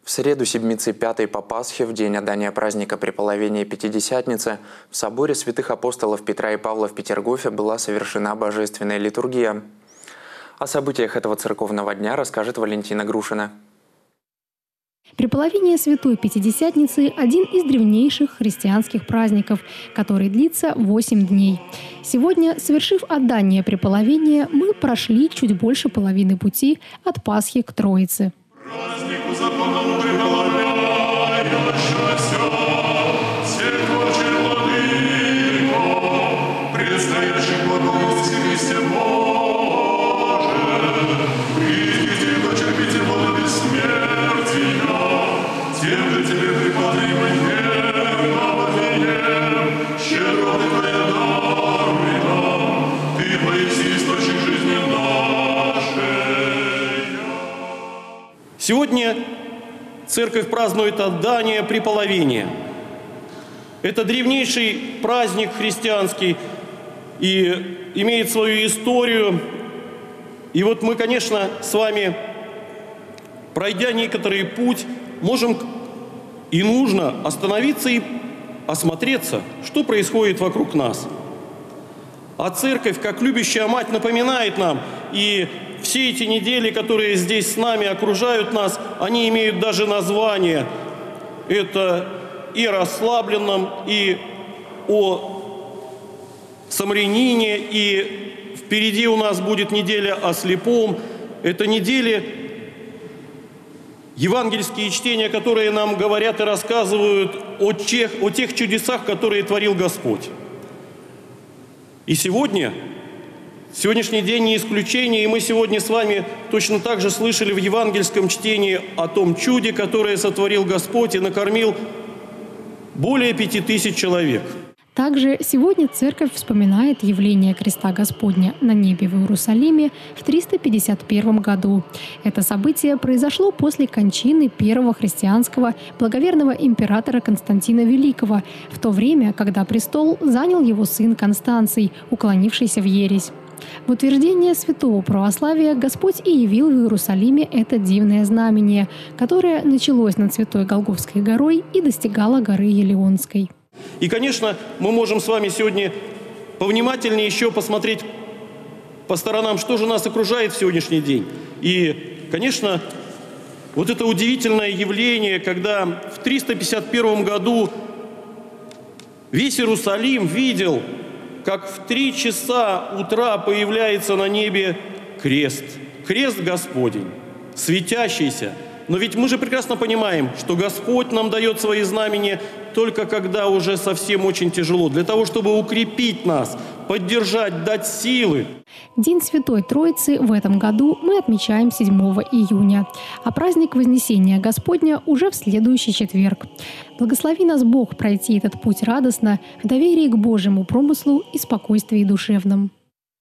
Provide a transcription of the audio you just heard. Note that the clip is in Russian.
В среду седмицы пятой по Пасхе, в день отдания праздника Преполовения Пятидесятницы, в соборе святых апостолов Петра и Павла в Петергофе была совершена божественная литургия. О событиях этого церковного дня расскажет Валентина Грушина. Преполовение Святой Пятидесятницы – один из древнейших христианских праздников, который длится 8 дней. Сегодня, совершив отдание Преполовения, мы прошли чуть больше половины пути от Пасхи к Троице. Сегодня Церковь празднует отдание Преполовения. Это древнейший праздник христианский и имеет свою историю. И вот мы, конечно, с вами, пройдя некоторый путь, можем и нужно остановиться и осмотреться, что происходит вокруг нас. А Церковь, как любящая мать, напоминает нам, и все эти недели, которые здесь с нами окружают нас, они имеют даже название. Это и о расслабленном, и о самарянине, и впереди у нас будет неделя о слепом. Это недели, евангельские чтения, которые нам говорят и рассказывают о тех чудесах, которые творил Господь. И сегодняшний день не исключение, и мы сегодня с вами точно так же слышали в евангельском чтении о том чуде, которое сотворил Господь и накормил более 5000 человек. Также сегодня Церковь вспоминает явление креста Господня на небе в Иерусалиме в 351 году. Это событие произошло после кончины первого христианского благоверного императора Константина Великого, в то время, когда престол занял его сын Констанций, уклонившийся в ересь. В утверждение святого православия Господь и явил в Иерусалиме это дивное знамение, которое началось над Святой Голгофской горой и достигало горы Елеонской. И, конечно, мы можем с вами сегодня повнимательнее еще посмотреть по сторонам, что же нас окружает в сегодняшний день. И, конечно, вот это удивительное явление, когда в 351 году весь Иерусалим видел, как в 3 часа утра появляется на небе крест. Крест Господень, светящийся. Но ведь мы же прекрасно понимаем, что Господь нам дает свои знамения только когда уже совсем очень тяжело, для того, чтобы укрепить нас, поддержать, дать силы. День Святой Троицы в этом году мы отмечаем 7 июня, а праздник Вознесения Господня уже в следующий четверг. Благослови нас Бог пройти этот путь радостно, в доверии к Божьему промыслу и спокойствии душевном.